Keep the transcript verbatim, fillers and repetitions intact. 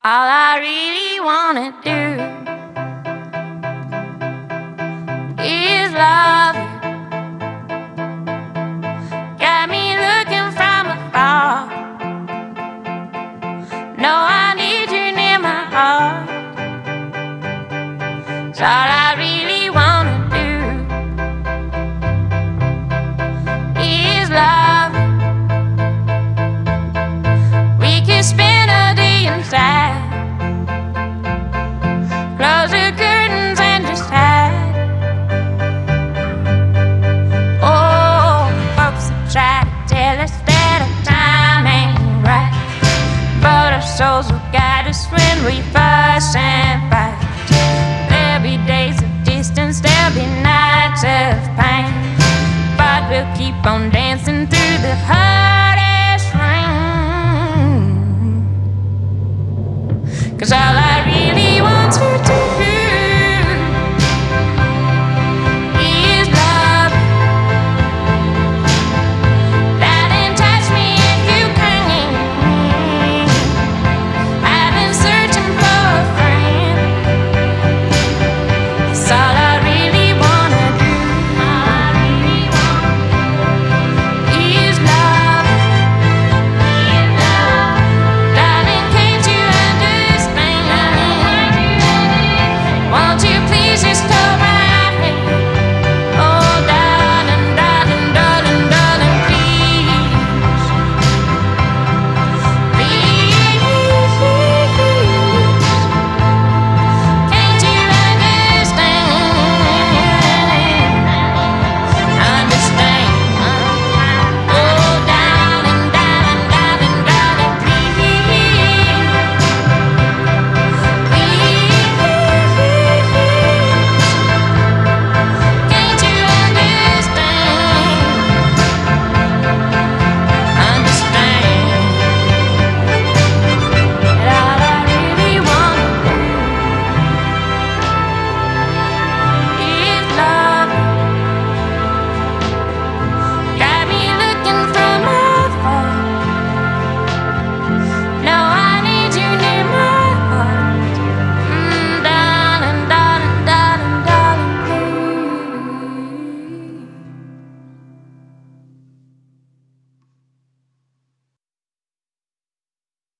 All I really wanna do is love you. Got me looking from afar. No, I need you near my heart. It's all I really wanna do is love you. We could spend a day inside, close the curtains and just hide. Oh, folks that try to tell us that our time ain't right, but our souls will guide us when we fuss and fight. There'll be days of distance, there'll be nights of pain, but we'll keep on dancing through the hardest rain. 'Cause all I